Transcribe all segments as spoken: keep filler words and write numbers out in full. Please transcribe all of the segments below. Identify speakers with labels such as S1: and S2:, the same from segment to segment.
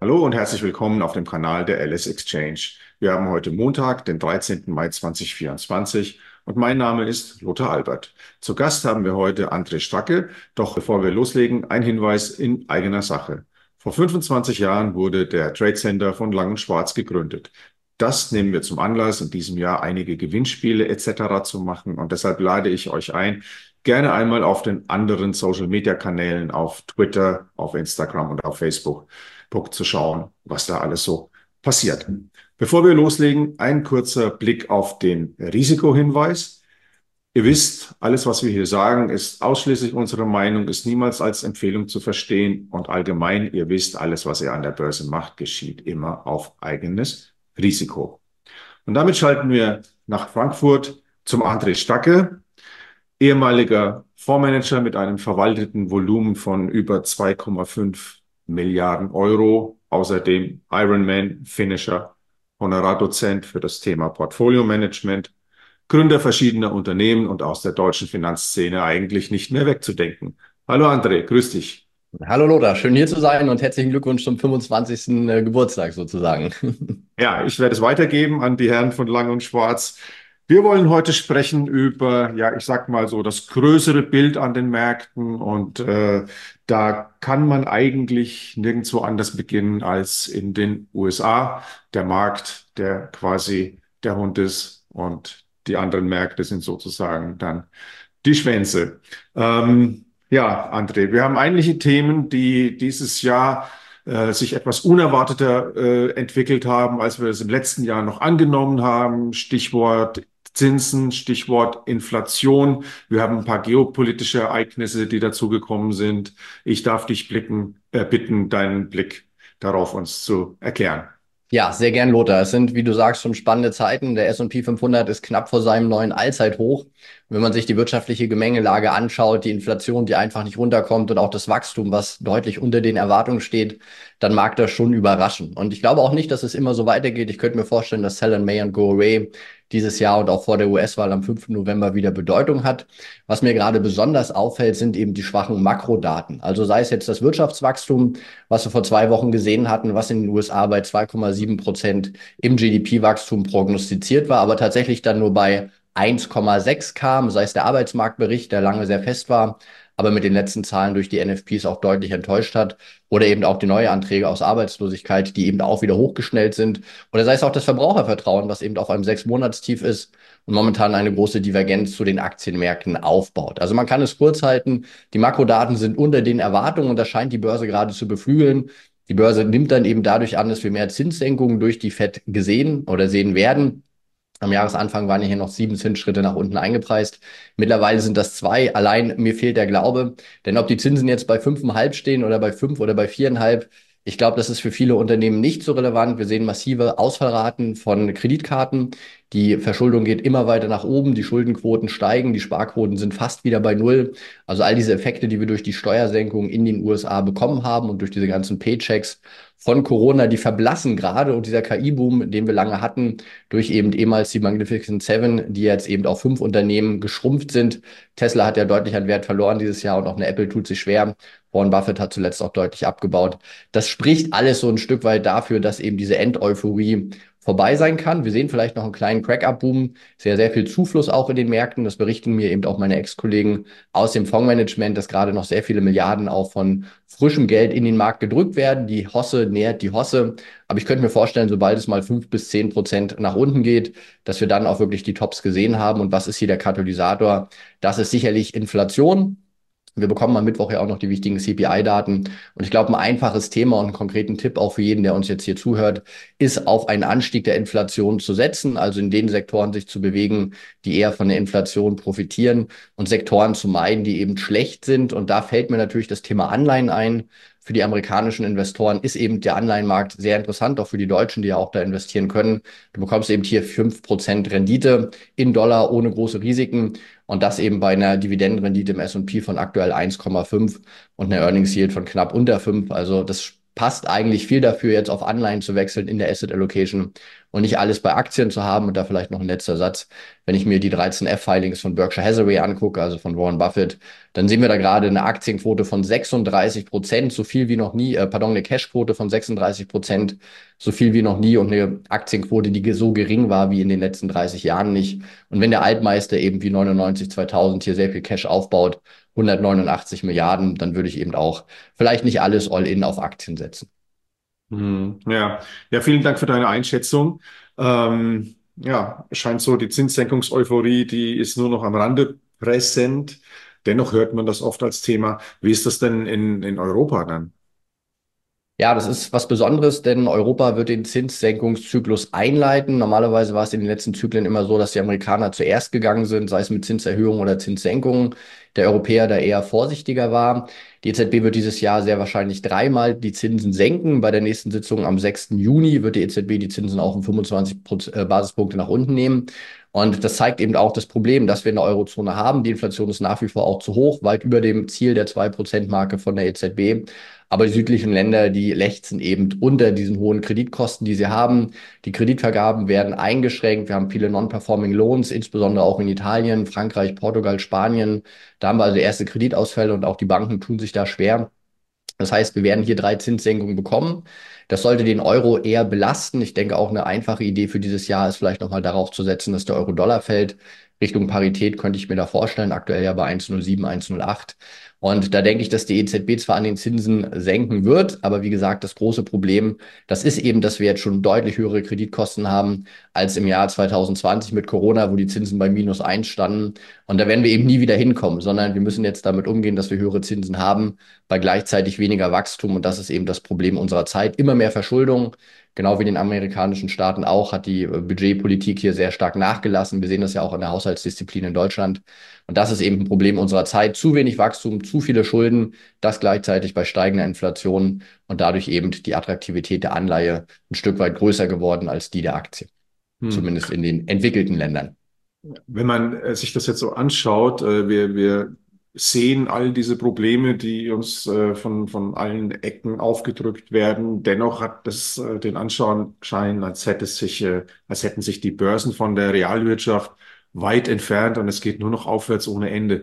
S1: Hallo und herzlich willkommen auf dem Kanal der Alice Exchange. Wir haben heute Montag, den dreizehnten Mai zweitausendvierundzwanzig und mein Name ist Lothar Albert. Zu Gast haben wir heute André Stracke. Doch bevor wir loslegen, ein Hinweis in eigener Sache. Vor fünfundzwanzig Jahren wurde der Trade Center von Lang und Schwarz gegründet. Das nehmen wir zum Anlass, in diesem Jahr einige Gewinnspiele et cetera zu machen und deshalb lade ich euch ein, gerne einmal auf den anderen Social-Media-Kanälen auf Twitter, auf Instagram und auf Facebook zu schauen, was da alles so passiert. Bevor wir loslegen, ein kurzer Blick auf den Risikohinweis. Ihr wisst, alles, was wir hier sagen, ist ausschließlich unsere Meinung, ist niemals als Empfehlung zu verstehen und allgemein, ihr wisst, alles, was ihr an der Börse macht, geschieht immer auf eigenes Risiko. Und damit schalten wir nach Frankfurt zum André Stracke, ehemaliger Fondsmanager mit einem verwalteten Volumen von über zwei Komma fünf Milliarden Euro, außerdem Ironman Finisher, Honorardozent für das Thema Portfolio Management, Gründer verschiedener Unternehmen und aus der deutschen Finanzszene eigentlich nicht mehr wegzudenken. Hallo André, grüß dich.
S2: Hallo Lothar, schön hier zu sein und herzlichen Glückwunsch zum fünfundzwanzigsten. äh, Geburtstag sozusagen.
S1: Ja, ich werde es weitergeben an die Herren von Lang und Schwarz. Wir wollen heute sprechen über, ja, ich sag mal so, das größere Bild an den Märkten und äh, da kann man eigentlich nirgendwo anders beginnen als in den U S A. Der Markt, der quasi der Hund ist und die anderen Märkte sind sozusagen dann die Schwänze. Ähm, ja, André, wir haben einige Themen, die dieses Jahr äh, sich etwas unerwarteter äh, entwickelt haben, als wir es im letzten Jahr noch angenommen haben. Stichwort Zinsen, Stichwort Inflation. Wir haben ein paar geopolitische Ereignisse, die dazugekommen sind. Ich darf dich blicken, äh, bitten, deinen Blick darauf uns zu erklären.
S2: Ja, sehr gern, Lothar. Es sind, wie du sagst, schon spannende Zeiten. Der S und P fünfhundert ist knapp vor seinem neuen Allzeithoch. Wenn man sich die wirtschaftliche Gemengelage anschaut, die Inflation, die einfach nicht runterkommt und auch das Wachstum, was deutlich unter den Erwartungen steht, dann mag das schon überraschen. Und ich glaube auch nicht, dass es immer so weitergeht. Ich könnte mir vorstellen, dass Sell in May and Go Away dieses Jahr und auch vor der U S-Wahl am fünften November wieder Bedeutung hat. Was mir gerade besonders auffällt, sind eben die schwachen Makrodaten. Also sei es jetzt das Wirtschaftswachstum, was wir vor zwei Wochen gesehen hatten, was in den U S A bei zwei Komma sieben Prozent im G D P-Wachstum prognostiziert war, aber tatsächlich dann nur bei eins Komma sechs kam, sei es der Arbeitsmarktbericht, der lange sehr fest war, aber mit den letzten Zahlen durch die N F Ps auch deutlich enttäuscht hat. Oder eben auch die Neuanträge aus Arbeitslosigkeit, die eben auch wieder hochgeschnellt sind. Oder sei es auch das Verbrauchervertrauen, was eben auf einem Sechs-Monats-Tief ist und momentan eine große Divergenz zu den Aktienmärkten aufbaut. Also man kann es kurz halten, die Makrodaten sind unter den Erwartungen und das scheint die Börse gerade zu beflügeln. Die Börse nimmt dann eben dadurch an, dass wir mehr Zinssenkungen durch die Fed gesehen oder sehen werden. Am Jahresanfang waren ja hier noch sieben Zinsschritte nach unten eingepreist. Mittlerweile sind das zwei. Allein mir fehlt der Glaube. Denn ob die Zinsen jetzt bei fünf Komma fünf stehen oder bei fünf oder bei vier Komma fünf, ich glaube, das ist für viele Unternehmen nicht so relevant. Wir sehen massive Ausfallraten von Kreditkarten. Die Verschuldung geht immer weiter nach oben. Die Schuldenquoten steigen. Die Sparquoten sind fast wieder bei Null. Also all diese Effekte, die wir durch die Steuersenkung in den U S A bekommen haben und durch diese ganzen Paychecks von Corona, die verblassen gerade. Und dieser K I-Boom, den wir lange hatten, durch eben ehemals die Magnificent Seven, die jetzt eben auf fünf Unternehmen geschrumpft sind. Tesla hat ja deutlich an Wert verloren dieses Jahr und auch eine Apple tut sich schwer. Warren Buffett hat zuletzt auch deutlich abgebaut. Das spricht alles so ein Stück weit dafür, dass eben diese Endeuphorie vorbei sein kann. Wir sehen vielleicht noch einen kleinen Crack-Up-Boom, sehr, sehr viel Zufluss auch in den Märkten. Das berichten mir eben auch meine Ex-Kollegen aus dem Fondsmanagement, dass gerade noch sehr viele Milliarden auch von frischem Geld in den Markt gedrückt werden. Die Hosse nährt die Hosse. Aber ich könnte mir vorstellen, sobald es mal fünf bis zehn Prozent nach unten geht, dass wir dann auch wirklich die Tops gesehen haben. Und was ist hier der Katalysator? Das ist sicherlich Inflation. Wir bekommen am Mittwoch ja auch noch die wichtigen C P I-Daten. Und ich glaube, ein einfaches Thema und einen konkreten Tipp auch für jeden, der uns jetzt hier zuhört, ist auf einen Anstieg der Inflation zu setzen, also in den Sektoren sich zu bewegen, die eher von der Inflation profitieren und Sektoren zu meiden, die eben schlecht sind. Und da fällt mir natürlich das Thema Anleihen ein. Für die amerikanischen Investoren ist eben der Anleihenmarkt sehr interessant, auch für die Deutschen, die ja auch da investieren können. Du bekommst eben hier fünf Prozent Rendite in Dollar ohne große Risiken. Und das eben bei einer Dividendenrendite im S und P von aktuell eins Komma fünf und einer Earnings Yield von knapp unter fünf. Also das passt eigentlich viel dafür, jetzt auf Anleihen zu wechseln in der Asset Allocation. und nicht alles bei Aktien zu haben. Und da vielleicht noch ein letzter Satz. Wenn ich mir die dreizehn F-Filings von Berkshire Hathaway angucke, also von Warren Buffett, dann sehen wir da gerade eine Aktienquote von sechsunddreißig Prozent, so viel wie noch nie, äh, pardon, eine Cashquote von sechsunddreißig Prozent, so viel wie noch nie und eine Aktienquote, die so gering war wie in den letzten dreißig Jahren nicht. Und wenn der Altmeister eben wie neunundneunzig, zweitausend hier sehr viel Cash aufbaut, hundertneunundachtzig Milliarden, dann würde ich eben auch vielleicht nicht alles all-in auf Aktien setzen.
S1: Hm, ja. Ja, vielen Dank für deine Einschätzung. Ähm, ja, scheint so, die Zinssenkungseuphorie, die ist nur noch am Rande präsent. Dennoch hört man das oft als Thema. Wie ist das denn in, in Europa dann?
S2: Ja, das ist was Besonderes, denn Europa wird den Zinssenkungszyklus einleiten. Normalerweise war es in den letzten Zyklen immer so, dass die Amerikaner zuerst gegangen sind, sei es mit Zinserhöhungen oder Zinssenkungen. Der Europäer da eher vorsichtiger war. Die E Z B wird dieses Jahr sehr wahrscheinlich dreimal die Zinsen senken. Bei der nächsten Sitzung am sechsten Juni wird die E Z B die Zinsen auch um fünfundzwanzig äh, Basispunkte nach unten nehmen. Und das zeigt eben auch das Problem, das wir in der Eurozone haben. Die Inflation ist nach wie vor auch zu hoch, weit über dem Ziel der zwei Prozent Marke von der E Z B. Aber die südlichen Länder, die lechzen eben unter diesen hohen Kreditkosten, die sie haben. Die Kreditvergaben werden eingeschränkt. Wir haben viele Non-Performing Loans, insbesondere auch in Italien, Frankreich, Portugal, Spanien. Da haben wir also erste Kreditausfälle und auch die Banken tun sich da schwer. Das heißt, wir werden hier drei Zinssenkungen bekommen. Das sollte den Euro eher belasten. Ich denke, auch eine einfache Idee für dieses Jahr ist vielleicht nochmal darauf zu setzen, dass der Euro-Dollar fällt. Richtung Parität könnte ich mir da vorstellen, aktuell ja bei eins Komma null sieben, eins Komma null acht. Und da denke ich, dass die E Z B zwar an den Zinsen senken wird, aber wie gesagt, das große Problem, das ist eben, dass wir jetzt schon deutlich höhere Kreditkosten haben als im Jahr zwanzig zwanzig mit Corona, wo die Zinsen bei minus eins standen. Und da werden wir eben nie wieder hinkommen, sondern wir müssen jetzt damit umgehen, dass wir höhere Zinsen haben, bei gleichzeitig weniger Wachstum. Und das ist eben das Problem unserer Zeit. Immer mehr Verschuldung. Genau wie in den amerikanischen Staaten auch, hat die Budgetpolitik hier sehr stark nachgelassen. Wir sehen das ja auch in der Haushaltsdisziplin in Deutschland. Und das ist eben ein Problem unserer Zeit. Zu wenig Wachstum, zu viele Schulden, das gleichzeitig bei steigender Inflation und dadurch eben die Attraktivität der Anleihe ein Stück weit größer geworden als die der Aktie,
S1: Hm.
S2: zumindest in den entwickelten Ländern.
S1: Wenn man äh, sich das jetzt so anschaut, äh, wir, wir sehen all diese Probleme, die uns äh, von, von allen Ecken aufgedrückt werden. Dennoch hat das äh, den Anschein, als hätte es sich, äh, als hätten sich die Börsen von der Realwirtschaft weit entfernt und es geht nur noch aufwärts ohne Ende.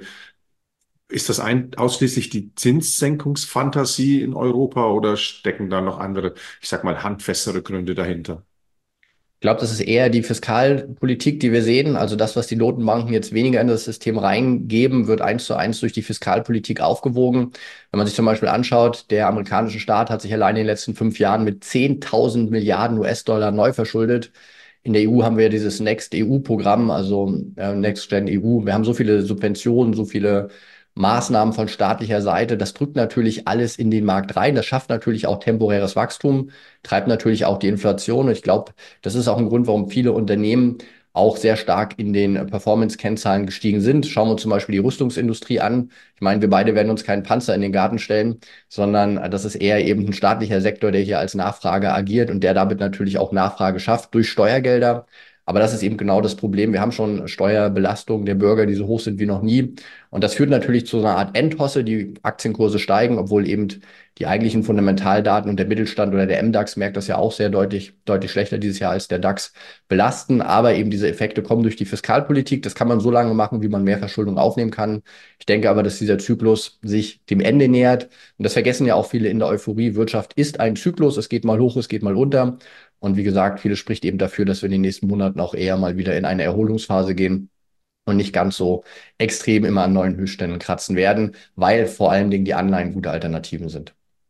S1: Ist das ein, ausschließlich die Zinssenkungsfantasie in Europa oder stecken da noch andere, ich sag mal, handfestere Gründe dahinter?
S2: Ich glaube, das ist eher die Fiskalpolitik, die wir sehen. Also das, was die Notenbanken jetzt weniger in das System reingeben, wird eins zu eins durch die Fiskalpolitik aufgewogen. Wenn man sich zum Beispiel anschaut, der amerikanische Staat hat sich allein in den letzten fünf Jahren mit zehntausend Milliarden U S-Dollar neu verschuldet. In der E U haben wir dieses Next E U-Programm, also äh, Next Gen E U. Wir haben so viele Subventionen, so viele Maßnahmen von staatlicher Seite. Das drückt natürlich alles in den Markt rein. Das schafft natürlich auch temporäres Wachstum, treibt natürlich auch die Inflation. Und ich glaube, das ist auch ein Grund, warum viele Unternehmen auch sehr stark in den Performance-Kennzahlen gestiegen sind. Schauen wir uns zum Beispiel die Rüstungsindustrie an. Ich meine, wir beide werden uns keinen Panzer in den Garten stellen, sondern das ist eher eben ein staatlicher Sektor, der hier als Nachfrage agiert und der damit natürlich auch Nachfrage schafft durch Steuergelder. Aber das ist eben genau das Problem. Wir haben schon Steuerbelastungen der Bürger, die so hoch sind wie noch nie. Und das führt natürlich zu so einer Art Endtosse. Die Aktienkurse steigen, obwohl eben die eigentlichen Fundamentaldaten und der Mittelstand oder der M DAX merkt das ja auch sehr deutlich, deutlich schlechter dieses Jahr als der DAX belasten. Aber eben diese Effekte kommen durch die Fiskalpolitik. Das kann man so lange machen, wie man mehr Verschuldung aufnehmen kann. Ich denke aber, dass dieser Zyklus sich dem Ende nähert. Und das vergessen ja auch viele in der Euphorie. Wirtschaft ist ein Zyklus. Es geht mal hoch, es geht mal runter. Und wie gesagt, viele spricht eben dafür, dass wir in den nächsten Monaten auch eher mal wieder in eine Erholungsphase gehen und nicht ganz so extrem immer an neuen Höchstständen kratzen werden, weil vor allen Dingen die Anleihen gute Alternativen sind.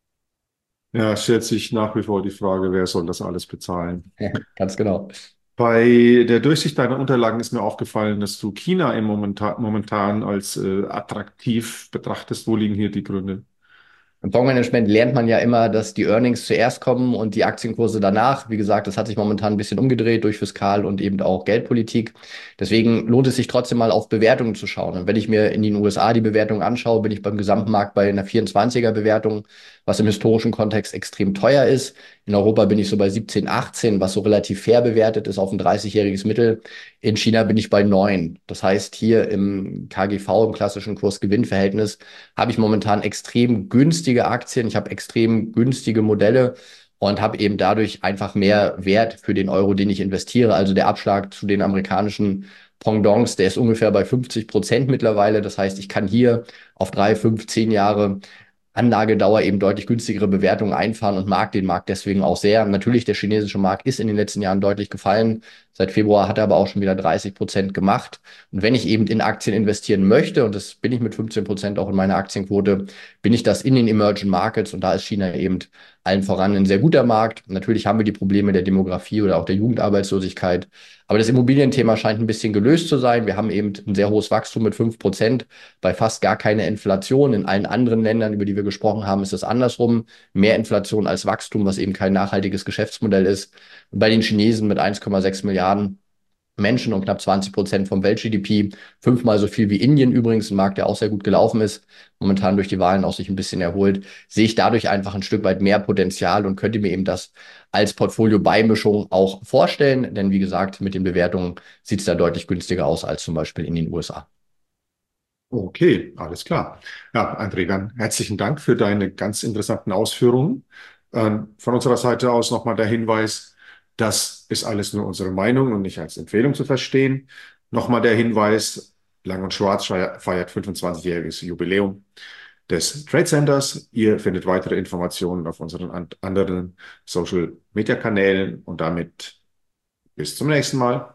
S1: Ja, stellt sich nach wie vor die Frage, wer soll das alles bezahlen?
S2: Ganz genau.
S1: Bei der Durchsicht deiner Unterlagen ist mir aufgefallen, dass du China im momentan, momentan als äh, attraktiv betrachtest. Wo liegen hier die Gründe?
S2: Im Fondsmanagement lernt man ja immer, dass die Earnings zuerst kommen und die Aktienkurse danach. Wie gesagt, das hat sich momentan ein bisschen umgedreht durch Fiskal- und eben auch Geldpolitik. Deswegen lohnt es sich trotzdem mal auf Bewertungen zu schauen. Und wenn ich mir in den U S A die Bewertung anschaue, bin ich beim Gesamtmarkt bei einer vierundzwanziger Bewertung, was im historischen Kontext extrem teuer ist. In Europa bin ich so bei siebzehn, achtzehn, was so relativ fair bewertet ist auf ein dreißig-jähriges Mittel. In China bin ich bei neun. Das heißt, hier im K G V, im klassischen Kurs-Gewinn-Verhältnis, habe ich momentan extrem günstige Aktien. Ich habe extrem günstige Modelle. und habe eben dadurch einfach mehr Wert für den Euro, den ich investiere. Also der Abschlag zu den amerikanischen Pendants, der ist ungefähr bei fünfzig Prozent mittlerweile. Das heißt, ich kann hier auf drei, fünf, zehn Jahre Anlagedauer eben deutlich günstigere Bewertungen einfahren und mag den Markt deswegen auch sehr. Natürlich, der chinesische Markt ist in den letzten Jahren deutlich gefallen. Seit Februar hat er aber auch schon wieder dreißig Prozent gemacht. Und wenn ich eben in Aktien investieren möchte, und das bin ich mit fünfzehn Prozent auch in meiner Aktienquote, bin ich das in den Emerging Markets, und da ist China eben allen voran ein sehr guter Markt. Natürlich haben wir die Probleme der Demografie oder auch der Jugendarbeitslosigkeit. Aber das Immobilienthema scheint ein bisschen gelöst zu sein. Wir haben eben ein sehr hohes Wachstum mit fünf Prozent, bei fast gar keine Inflation. In allen anderen Ländern, über die wir gesprochen haben, ist es andersrum. Mehr Inflation als Wachstum, was eben kein nachhaltiges Geschäftsmodell ist. Und bei den Chinesen mit eins Komma sechs Milliarden Menschen und knapp zwanzig Prozent vom Welt-G D P, fünfmal so viel wie Indien übrigens, ein Markt, der auch sehr gut gelaufen ist, momentan durch die Wahlen auch sich ein bisschen erholt, sehe ich dadurch einfach ein Stück weit mehr Potenzial und könnte mir eben das als Portfolio-Beimischung auch vorstellen. Denn wie gesagt, mit den Bewertungen sieht es da deutlich günstiger aus als zum Beispiel in den U S A.
S1: Okay, alles klar. Ja, André, dann herzlichen Dank für deine ganz interessanten Ausführungen. Ähm, von unserer Seite aus nochmal der Hinweis, das ist alles nur unsere Meinung und nicht als Empfehlung zu verstehen. Nochmal der Hinweis, Lang und Schwarz feiert fünfundzwanzigjähriges Jubiläum des Trade Centers. Ihr findet weitere Informationen auf unseren an- anderen Social Media Kanälen und damit bis zum nächsten Mal.